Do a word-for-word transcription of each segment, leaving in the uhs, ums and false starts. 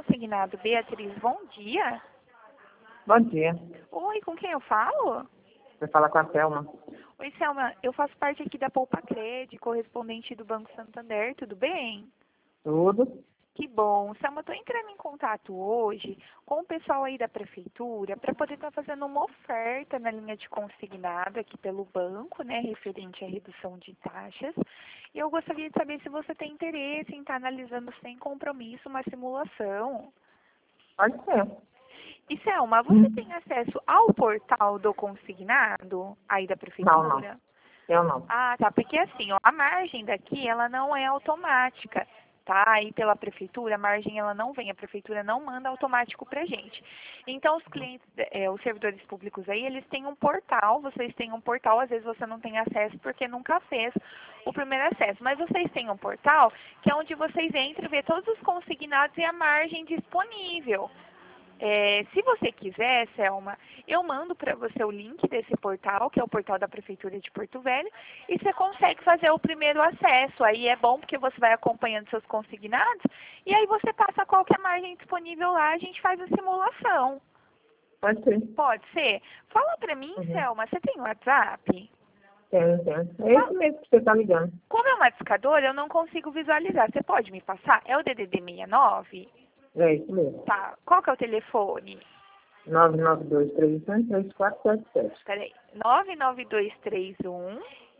consignado, Beatriz, bom dia. Bom dia. Oi, com quem eu falo? Você fala com a Thelma. Oi, Selma, eu faço parte aqui da Poupa Cred, correspondente do Banco Santander, tudo bem? Tudo? Que bom. Selma, estou entrando em contato hoje com o pessoal aí da prefeitura para poder estar fazendo uma oferta na linha de consignado aqui pelo banco, né, referente à redução de taxas. E eu gostaria de saber se você tem interesse em estar analisando sem compromisso uma simulação. Pode ser. E, Selma, você tem acesso ao portal do consignado aí da prefeitura? Não, não. Eu não. Ah, tá, porque assim, ó, a margem daqui, ela não é automática, tá? Aí pela prefeitura, a margem ela não vem, a prefeitura não manda automático pra gente. Então, os clientes, é, os servidores públicos aí, eles têm um portal, vocês têm um portal, às vezes você não tem acesso porque nunca fez o primeiro acesso, mas vocês têm um portal que é onde vocês entram e vê todos os consignados e a margem disponível. É, se você quiser, Selma, eu mando para você o link desse portal, que é o portal da Prefeitura de Porto Velho, e você consegue fazer o primeiro acesso. Aí é bom porque você vai acompanhando seus consignados, e aí você passa qualquer margem disponível lá, a gente faz a simulação. Pode ser. Pode ser? Fala para mim, Uhum. Selma, você tem WhatsApp? Tenho, tenho. É esse mesmo que você está ligando. Como é uma discadora, eu não consigo visualizar. Você pode me passar? É o D D D sessenta e nove? É isso mesmo. Tá. Qual que é o telefone? nove nove dois três um três quatro sete sete. Peraí, nove nove dois três um,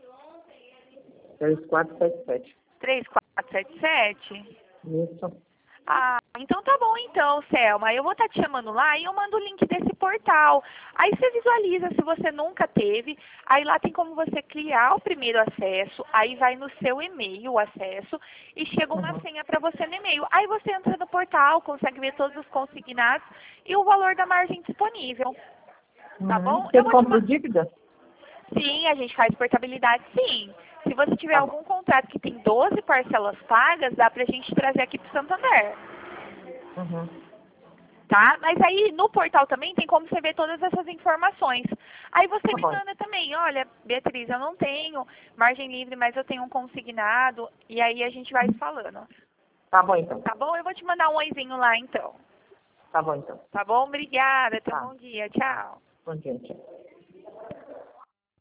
três quatro sete sete. três quatro sete sete? Isso. Ah, então tá bom então, Selma. Eu vou estar te chamando lá e eu mando o link desse portal. Aí você visualiza se você nunca teve. Aí lá tem como você criar o primeiro acesso. Aí vai no seu e-mail o acesso e chega uma Uhum. senha para você no e-mail. Aí você entra no portal, consegue ver todos os consignados e o valor da margem disponível. Tá Uhum. bom? Você Eu vou te compra mandar. dívida? Sim, a gente faz portabilidade, sim. Se você tiver Tá algum contrato que tem doze parcelas pagas, dá pra gente trazer aqui pro Santander, Uhum. tá? Mas aí no portal também tem como você ver todas essas informações. Aí você Tá me bom. manda também, olha, Beatriz, eu não tenho margem livre, mas eu tenho um consignado, e aí a gente vai falando. Tá bom, então. Tá bom? Eu vou te mandar um oizinho lá, então. Tá bom, então. Tá bom? Obrigada, tenha um Tá. bom dia, tchau. Bom dia, tchau.